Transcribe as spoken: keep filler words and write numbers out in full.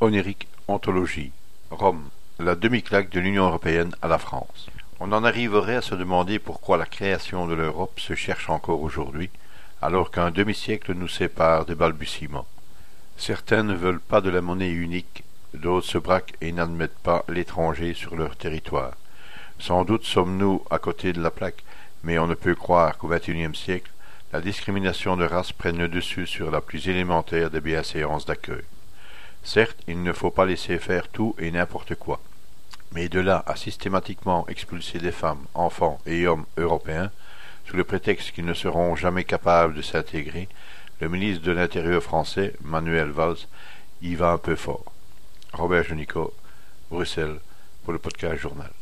onirique ontologie. Rome, la demi-claque de l'Union européenne à la France. On en arriverait à se demander pourquoi la création de l'Europe se cherche encore aujourd'hui, alors qu'un demi-siècle nous sépare des balbutiements. Certains ne veulent pas de la monnaie unique, d'autres se braquent et n'admettent pas l'étranger sur leur territoire. Sans doute sommes-nous à côté de la plaque, mais on ne peut croire qu'au vingt et unième siècle, la discrimination de race prenne le dessus sur la plus élémentaire des bienséances d'accueil. Certes, il ne faut pas laisser faire tout et n'importe quoi, mais de là à systématiquement expulser des femmes, enfants et hommes européens, sous le prétexte qu'ils ne seront jamais capables de s'intégrer, le ministre de l'Intérieur français, Manuel Valls, y va un peu fort. Robert Junicaud, Bruxelles, pour le podcast Journal.